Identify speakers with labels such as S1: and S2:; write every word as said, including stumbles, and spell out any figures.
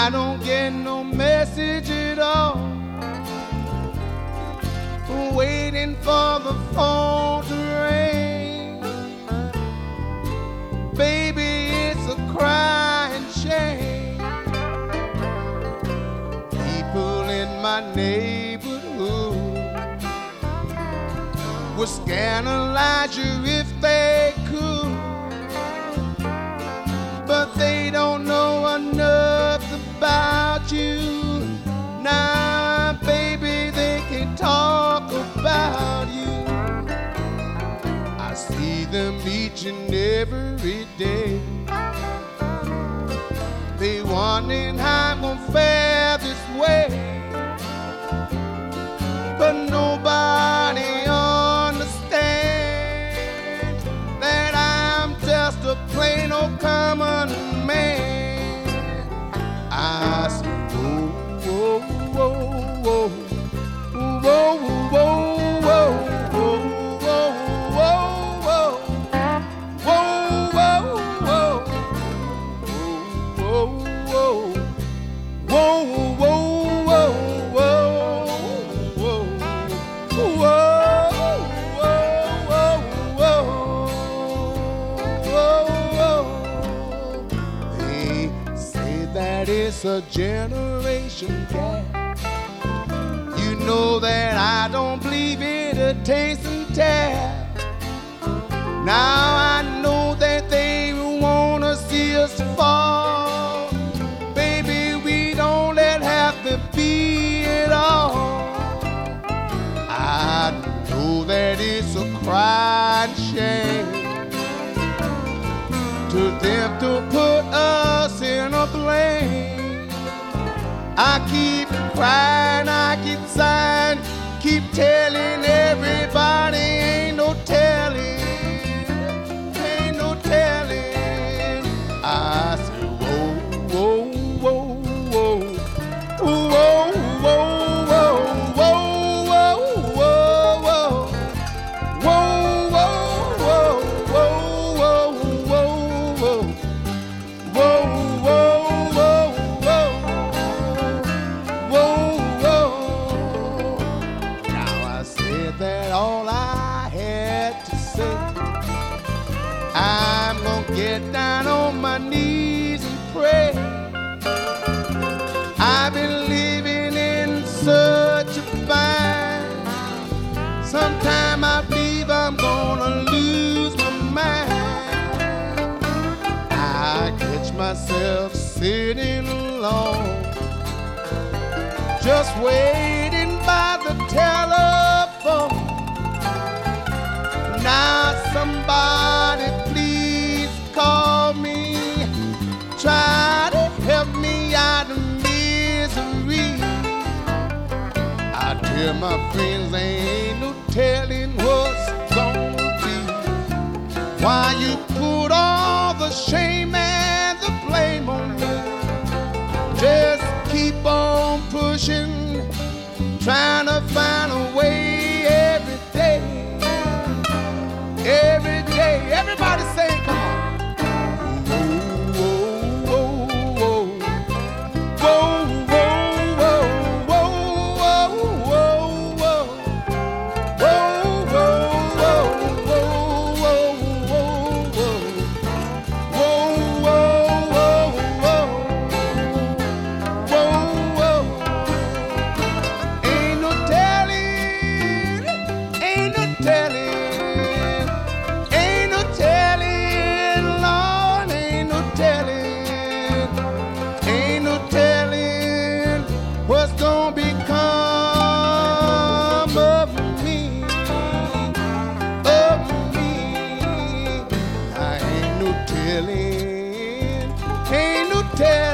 S1: I don't get no message at all. Waiting for the phone to ring. Baby, it's a crying shame. People in my neighborhood would scandalize you if they could, but they don't know enough about you. Now, baby, they can talk about you. I see them each and every day. They wondering how I'm gonna fare this way, but nobody understands that I'm just a plain old common man. I said, whoa, whoa, whoa, whoa, whoa, whoa, whoa, whoa, whoa, whoa, whoa, whoa, whoa, whoa, whoa, whoa, it's a generation gap. You know that I don't believe in a taste and tap. Now I know that they wanna see us fall. Baby, we don't let have to be at all. I know that it's a crying shame to them to put us in a blame. I keep crying, I keep sighing, keep telling everybody ain't no telling, ain't no telling. I say whoa, whoa, whoa, whoa, whoa, whoa, whoa, whoa, whoa, whoa, whoa, whoa, whoa, whoa, whoa, whoa, whoa. That all I had to say. I'm gonna get down on my knees and pray. I've been living in such a bind. Sometime I believe I'm gonna lose my mind. I catch myself sitting alone, just waiting by the telephone. Now somebody please call me, try to help me out of misery. I tell my friends there ain't no telling what's gonna be. Why you put all the shame and the blame on me? Just keep on pushing, trying to find a way every day, every day. Everybody say, come on. Whoa, whoa, whoa, whoa, whoa, whoa, whoa, whoa, whoa, whoa, telling, ain't no telling.